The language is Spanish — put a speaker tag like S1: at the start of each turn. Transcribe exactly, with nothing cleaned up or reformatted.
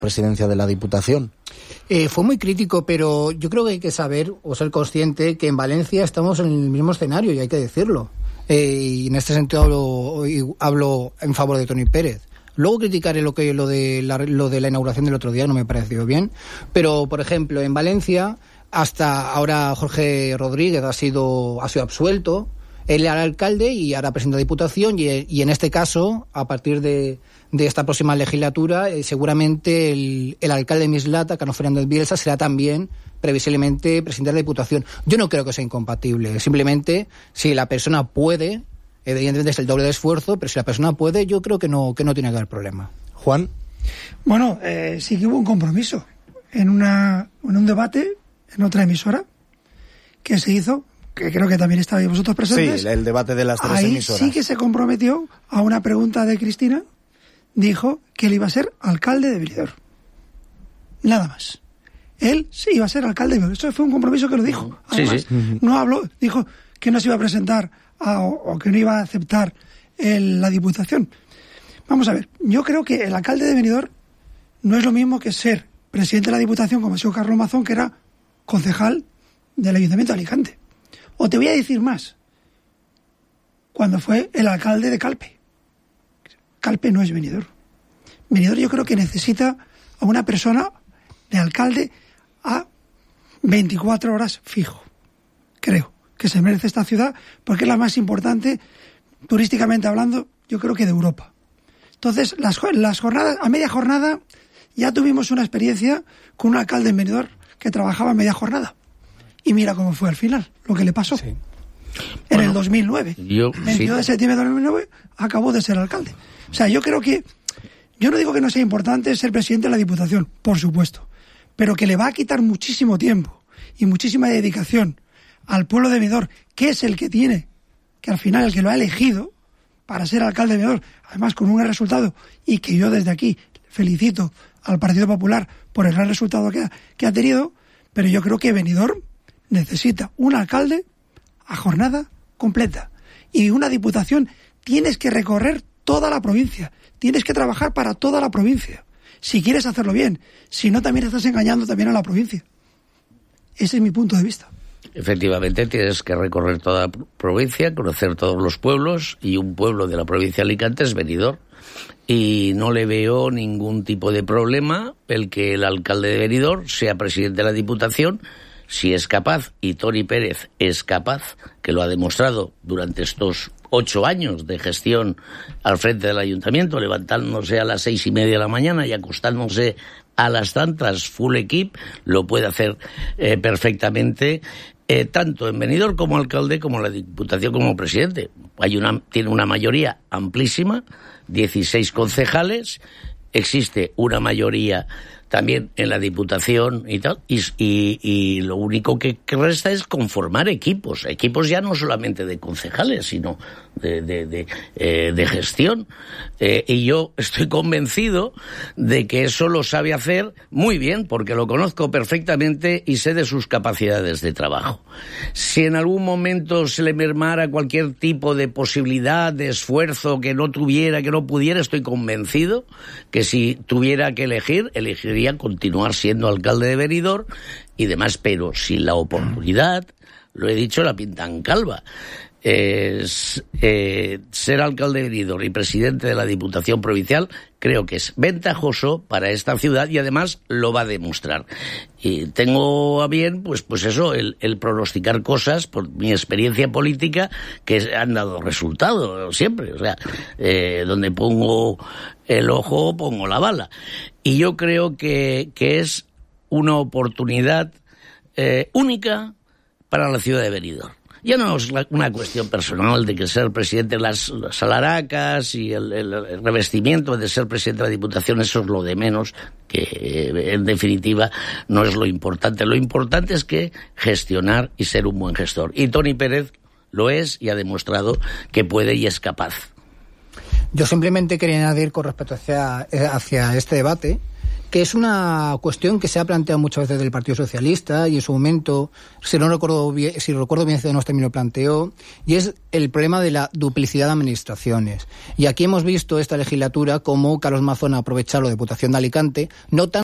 S1: presidencia de la Diputación.
S2: Eh, fue muy crítico, pero yo creo que hay que saber o ser consciente que en Valencia estamos en el mismo escenario y hay que decirlo. Eh, y en este sentido hablo, hablo en favor de Toni Pérez. Luego criticaré lo que lo de la, lo de la inauguración del otro día, no me pareció bien. Pero, por ejemplo, en Valencia, hasta ahora Jorge Rodríguez ha sido, ha sido absuelto. Él era alcalde y ahora presidente de Diputación y, y en este caso, a partir de, de esta próxima legislatura, eh, seguramente el, el alcalde de Mislata, Cano Fernández Bielsa, será también previsiblemente presidente de la Diputación. Yo no creo que sea incompatible. Simplemente, si la persona puede, evidentemente es el doble de esfuerzo, pero si la persona puede, yo creo que no, que no tiene que haber problema.
S1: Juan.
S3: Bueno, eh, sí que hubo un compromiso en, una, en un debate en otra emisora que se hizo, que creo que también estabais vosotros presentes.
S1: Sí, el debate de las tres
S3: Ahí
S1: emisoras.
S3: sí que se comprometió a una pregunta de Cristina, dijo que él iba a ser alcalde de Benidorm. Nada más. Él sí iba a ser alcalde de Benidorm. Eso fue un compromiso que lo dijo. Además, sí, sí. No habló, dijo que no se iba a presentar a, o, o que no iba a aceptar el, la Diputación. Vamos a ver, yo creo que el alcalde de Benidorm no es lo mismo que ser presidente de la Diputación, como ha sido Carlos Mazón, que era concejal del Ayuntamiento de Alicante. O te voy a decir más, cuando fue el alcalde de Calpe. Calpe no es Benidorm. Benidorm yo creo que necesita a una persona de alcalde a veinticuatro horas fijo. Creo que se merece esta ciudad porque es la más importante, turísticamente hablando, yo creo que de Europa. Entonces, las, las jornadas, a media jornada, ya tuvimos una experiencia con un alcalde en Benidorm que trabajaba a media jornada. Y mira cómo fue al final, lo que le pasó. Sí. En bueno, el dos mil nueve. Yo, veintidós de septiembre de dos mil nueve, acabó de ser alcalde. O sea, yo creo que, yo no digo que no sea importante ser presidente de la Diputación, por supuesto, pero que le va a quitar muchísimo tiempo y muchísima dedicación al pueblo de Benidorm, que es el que tiene, que al final el que lo ha elegido para ser alcalde de Benidorm, además con un gran resultado, y que yo desde aquí felicito al Partido Popular por el gran resultado que ha, que ha tenido, pero yo creo que Benidorm necesita un alcalde a jornada completa. Y una diputación, tienes que recorrer toda la provincia. Tienes que trabajar para toda la provincia. Si quieres hacerlo bien. Si no, también estás engañando también a la provincia. Ese es mi punto de vista.
S4: Efectivamente, tienes que recorrer toda la provincia, conocer todos los pueblos, y un pueblo de la provincia de Alicante es Benidorm. Y no le veo ningún tipo de problema el que el alcalde de Benidorm sea presidente de la Diputación, si es capaz, y Toni Pérez es capaz, que lo ha demostrado durante estos ocho años de gestión al frente del ayuntamiento, levantándose a las seis y media de la mañana y acostándose a las tantas, full equip, lo puede hacer eh, perfectamente, eh, tanto en Benidorm como alcalde, como en la Diputación, como presidente. Hay una, tiene una mayoría amplísima, dieciséis concejales, existe una mayoría también en la Diputación y tal, y, y, y lo único que, que resta es conformar equipos, equipos ya no solamente de concejales, sino de, de, de, eh, de gestión. Eh, y yo estoy convencido de que eso lo sabe hacer muy bien, porque lo conozco perfectamente y sé de sus capacidades de trabajo. Si en algún momento se le mermara cualquier tipo de posibilidad, de esfuerzo que no tuviera, que no pudiera, estoy convencido que si tuviera que elegir, elegiría continuar siendo alcalde de Benidorm y demás, pero sin la oportunidad, lo he dicho, la pintan calva. Es, eh, ser alcalde de Benidorm y presidente de la Diputación Provincial creo que es ventajoso para esta ciudad y además lo va a demostrar. Y tengo a bien, pues, pues eso, el, el pronosticar cosas por mi experiencia política que han dado resultado siempre. O sea, eh, donde pongo el ojo, pongo la bala. Y yo creo que, que es una oportunidad eh, única para la ciudad de Benidorm. Ya no es una cuestión personal de que ser presidente de las, las alaracas y el, el, el revestimiento de ser presidente de la Diputación, eso es lo de menos, que en definitiva no es lo importante. Lo importante es que gestionar y ser un buen gestor. Y Toni Pérez lo es y ha demostrado que puede y es capaz.
S2: Yo simplemente quería añadir con respecto hacia, hacia este debate que es una cuestión que se ha planteado muchas veces del Partido Socialista y en su momento, si no recuerdo bien, si recuerdo bien, Ciudadanos también lo planteó, y es el problema de la duplicidad de administraciones. Y aquí hemos visto esta legislatura cómo Carlos Mazón ha aprovechado la Diputación de Alicante, no tan